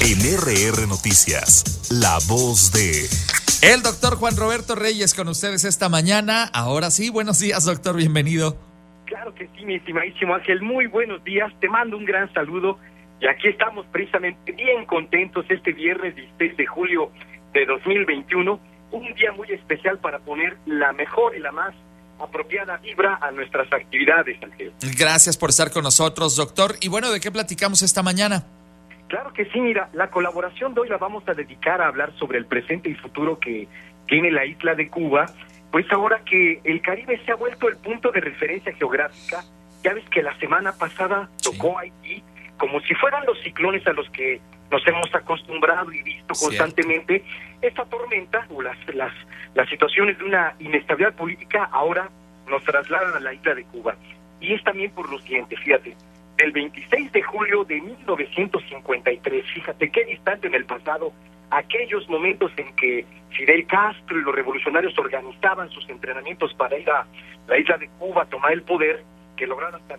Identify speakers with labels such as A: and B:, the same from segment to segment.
A: En RR Noticias, la voz de...
B: El doctor Juan Roberto Reyes con ustedes esta mañana. Ahora sí, buenos días, doctor, bienvenido.
C: Claro que sí, mi estimadísimo Ángel, muy buenos días, te mando un gran saludo y aquí estamos precisamente bien contentos este viernes 16 de julio de 2021, un día muy especial para poner la mejor y la más apropiada vibra a nuestras actividades, Ángel.
B: Gracias por estar con nosotros, doctor. Y bueno, ¿de qué platicamos esta mañana?
C: Claro que sí, mira, la colaboración de hoy la vamos a dedicar a hablar sobre el presente y futuro que tiene la isla de Cuba, pues ahora que el Caribe se ha vuelto el punto de referencia geográfica. Ya ves que la semana pasada tocó Haití, como si fueran los ciclones a los que nos hemos acostumbrado y visto constantemente. Esta tormenta o las situaciones de una inestabilidad política ahora nos trasladan a la isla de Cuba. Y es también por lo siguiente, fíjate, el 26 de julio de 1953, fíjate qué distante en el pasado, aquellos momentos en que Fidel Castro y los revolucionarios organizaban sus entrenamientos para ir a la isla de Cuba a tomar el poder, que lograron hasta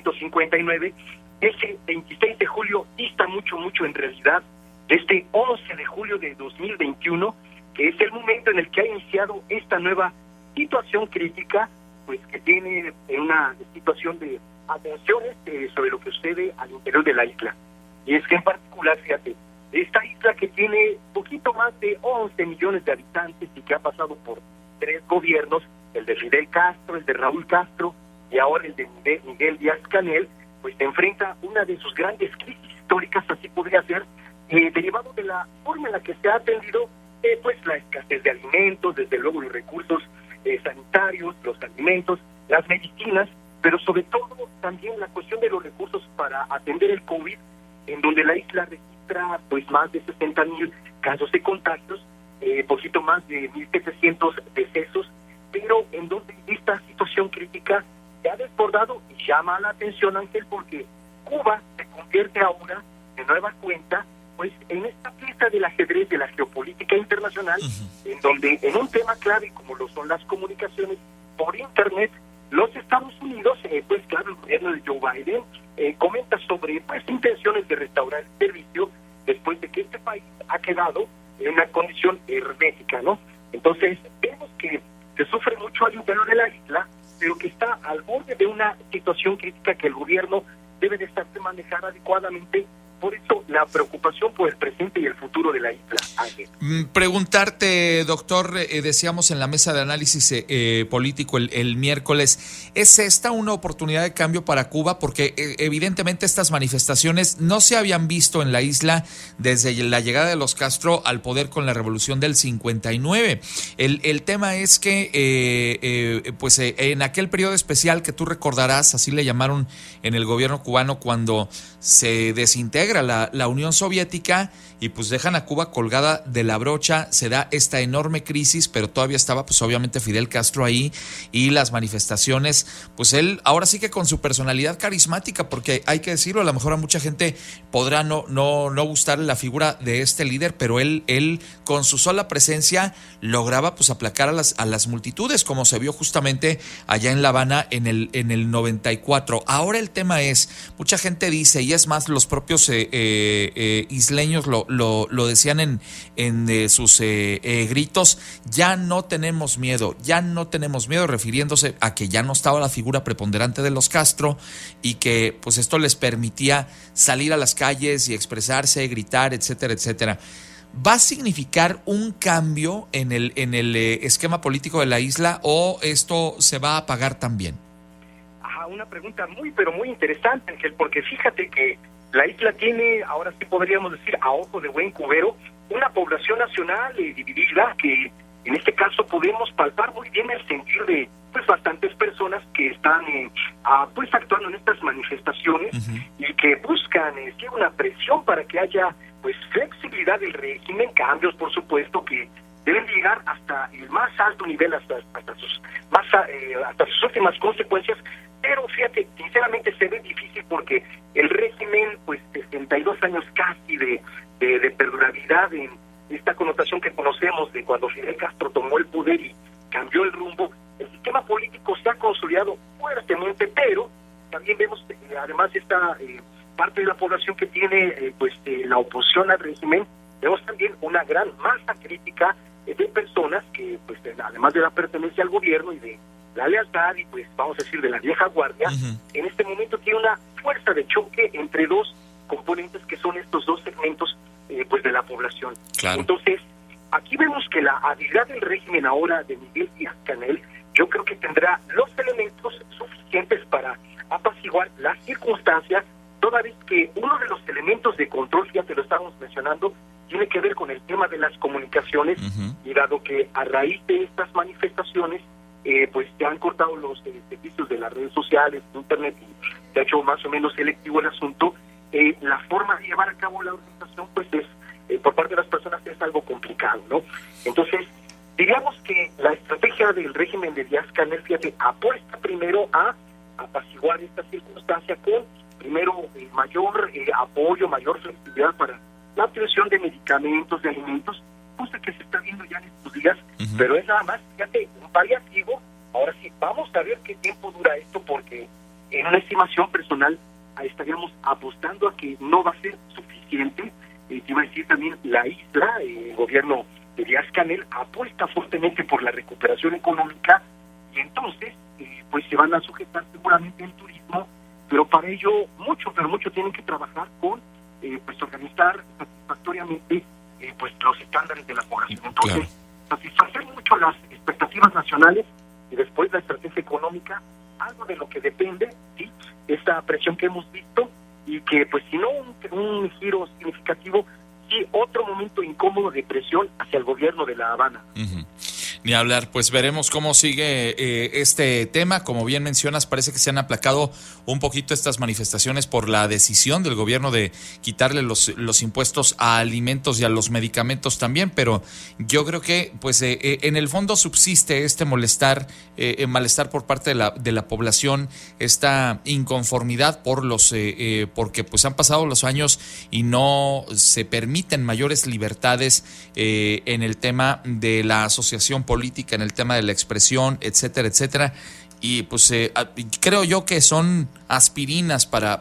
C: 1959, ese 26 de julio dista mucho en realidad de este 11 de julio de 2021, que es el momento en el que ha iniciado esta nueva situación crítica, pues que tiene una situación de atenciones sobre lo que sucede al interior de la isla. Y es que en particular, fíjate, esta isla que tiene poquito más de 11 millones de habitantes y que ha pasado por 3 gobiernos, el de Fidel Castro, el de Raúl Castro y ahora el de Miguel Díaz-Canel, pues se enfrenta una de sus grandes crisis históricas, así podría ser, derivado de la forma en la que se ha atendido pues la escasez de alimentos, desde luego los recursos sanitarios, los alimentos, las medicinas, pero sobre todo también la cuestión de los recursos para atender el COVID, en donde la isla registra pues más de 60,000 casos de contagios, poquito más de 1,700 decesos, pero en donde esta situación crítica se ha desbordado y llama la atención, Ángel, porque Cuba se convierte ahora, de nueva cuenta, pues en esta pieza del ajedrez de la geopolítica internacional, en donde en un tema clave como lo son las comunicaciones por Internet, los Estados Unidos, pues claro, el gobierno de Joe Biden comenta sobre pues intenciones de restaurar el servicio después de que este país ha quedado en una condición hermética, ¿no? Entonces, vemos que se sufre mucho al interior de la isla, pero que está al borde de una situación crítica que el gobierno debe de estarse manejar adecuadamente. Por eso la preocupación por el presente y el futuro de la isla, Ángel.
B: Preguntarte, doctor, decíamos en la mesa de análisis político el miércoles, ¿es esta una oportunidad de cambio para Cuba? Porque evidentemente estas manifestaciones no se habían visto en la isla desde la llegada de los Castro al poder con la revolución del 59. El tema es que pues en aquel periodo especial que tú recordarás, así le llamaron en el gobierno cubano cuando se desintegra la Unión Soviética y pues dejan a Cuba colgada de la brocha, se da esta enorme crisis, pero todavía estaba pues obviamente Fidel Castro ahí y las manifestaciones, pues él ahora sí que con su personalidad carismática, porque hay que decirlo, a lo mejor a mucha gente podrá no gustarle la figura de este líder, pero él con su sola presencia lograba pues aplacar a las multitudes, como se vio justamente allá en La Habana en el 94. Ahora el tema es, mucha gente dice, y es más, los propios isleños lo decían en sus gritos, ya no tenemos miedo, refiriéndose a que ya no estaba la figura preponderante de los Castro y que pues esto les permitía salir a las calles y expresarse, gritar, etcétera, etcétera. ¿Va a significar un cambio en el esquema político de la isla o esto se va a apagar también?
C: Una pregunta muy interesante, Ángel, porque fíjate que la isla tiene, ahora sí podríamos decir, a ojo de buen cubero, una población nacional dividida, que en este caso podemos palpar muy bien el sentir de pues bastantes personas que están pues actuando en estas manifestaciones y que buscan una presión para que haya pues flexibilidad del régimen, cambios por supuesto que deben llegar hasta el más alto nivel, hasta sus últimas consecuencias. Pero fíjate, sinceramente se ve difícil porque el régimen, pues 62 años casi de perdurabilidad en esta connotación que conocemos de cuando Fidel Castro tomó el poder y cambió el rumbo, el sistema político se ha consolidado fuertemente, pero también vemos además esta parte de la población que tiene la oposición al régimen, vemos también una gran masa crítica de personas que, pues, además de la pertenencia al gobierno y de la lealtad y, pues, vamos a decir, de la vieja guardia, en este momento tiene una fuerza de choque entre dos componentes que son estos dos segmentos pues de la población.
B: Claro.
C: Entonces, aquí vemos que la habilidad del régimen ahora de Miguel Díaz-Canel, yo creo que tendrá los elementos suficientes para apaciguar las circunstancias, toda vez que uno de los elementos de control, ya te lo estábamos mencionando, tiene que ver con el tema de las comunicaciones, y dado que a raíz de estas manifestaciones pues se han cortado los servicios de las redes sociales, de internet, y se ha hecho más o menos selectivo el asunto, la forma de llevar a cabo la organización pues es por parte de las personas es algo complicado, ¿no? Entonces, diríamos que la estrategia del régimen de Díaz-Canel, fíjate, apuesta primero a apaciguar esta circunstancia con, primero, mayor apoyo, mayor flexibilidad para la obtención de medicamentos, de alimentos, cosa que se está viendo ya en estos días, pero es nada más, fíjate, un paliativo. Ahora sí, vamos a ver qué tiempo dura esto, porque en una estimación personal estaríamos apostando a que no va a ser suficiente. Te iba a decir también, la isla, el gobierno de Díaz-Canel apuesta fuertemente por la recuperación económica, y entonces pues se van a sujetar seguramente el turismo, pero para ello mucho tienen que trabajar con pues organizar satisfactoriamente pues los estándares de la población. Entonces, satisfacer mucho las expectativas nacionales y después la estrategia económica, algo de lo que depende, sí, esta presión que hemos visto, y que pues si no un giro significativo, sí otro momento incómodo de presión hacia el gobierno de La Habana.
B: Ni hablar, pues veremos cómo sigue este tema. Como bien mencionas, parece que se han aplacado un poquito estas manifestaciones por la decisión del gobierno de quitarle los impuestos a alimentos y a los medicamentos también, pero yo creo que pues en el fondo subsiste este malestar por parte de la población, esta inconformidad por porque pues han pasado los años y no se permiten mayores libertades en el tema de la asociación política, en el tema de la expresión, etcétera, etcétera. Y pues creo yo que son aspirinas para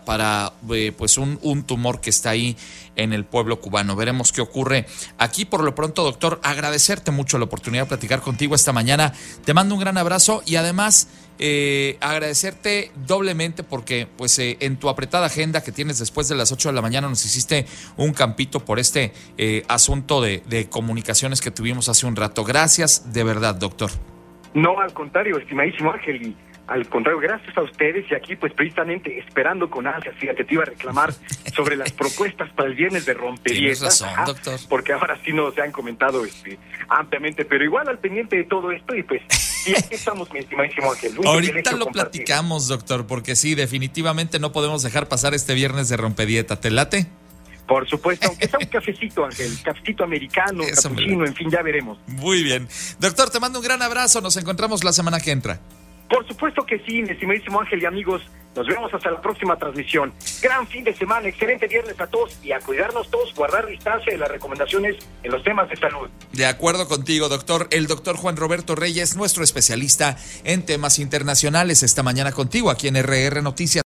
B: pues un tumor que está ahí en el pueblo cubano. Veremos qué ocurre. Aquí por lo pronto, doctor, agradecerte mucho la oportunidad de platicar contigo esta mañana. Te mando un gran abrazo y además agradecerte doblemente porque pues en tu apretada agenda que tienes después de las 8 de la mañana nos hiciste un campito por este asunto de comunicaciones que tuvimos hace un rato. Gracias de verdad, doctor.
C: No, al contrario, estimadísimo Ángel, y al contrario, gracias a ustedes, y aquí pues precisamente esperando con ansias, fíjate, te iba a reclamar sobre las propuestas para el viernes de Rompedietas.
B: Tienes razón, doctor.
C: Porque ahora sí nos se han comentado ampliamente, pero igual al pendiente de todo esto, y pues sí, aquí estamos, mi estimadísimo Ángel.
B: Ahorita lo platicamos, doctor, porque sí, definitivamente no podemos dejar pasar este viernes de Rompedieta. ¿Te late?
C: Por supuesto, aunque sea un cafecito, Ángel, cafecito americano, capuchino, en fin, ya veremos.
B: Muy bien. Doctor, te mando un gran abrazo, nos encontramos la semana que entra.
C: Por supuesto que sí, mi estimadísimo Ángel, y amigos, nos vemos hasta la próxima transmisión. Gran fin de semana, excelente viernes a todos, y a cuidarnos todos, guardar distancia de las recomendaciones en los temas de salud.
B: De acuerdo contigo, doctor. El doctor Juan Roberto Reyes, nuestro especialista en temas internacionales, esta mañana contigo aquí en RR Noticias.